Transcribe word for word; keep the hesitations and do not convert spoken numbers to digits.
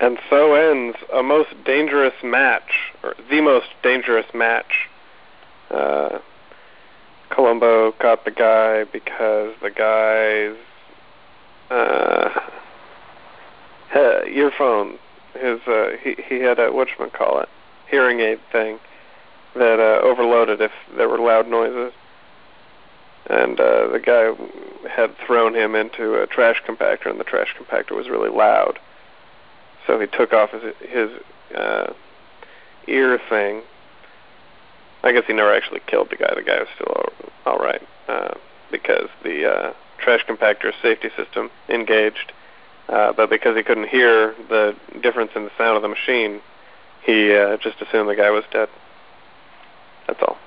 And so ends a most dangerous match, or the most dangerous match. Uh, Columbo caught the guy because the guy's uh, earphone, his uh, he he had a whatchamacallit, hearing aid thing that uh, overloaded if there were loud noises, and uh, the guy had thrown him into a trash compactor, and the trash compactor was really loud. So he took off his his uh, ear thing. I guess he never actually killed the guy. The guy was still all, all right uh, because the uh, trash compactor safety system engaged. Uh, but because he couldn't hear the difference in the sound of the machine, he uh, just assumed the guy was dead. That's all.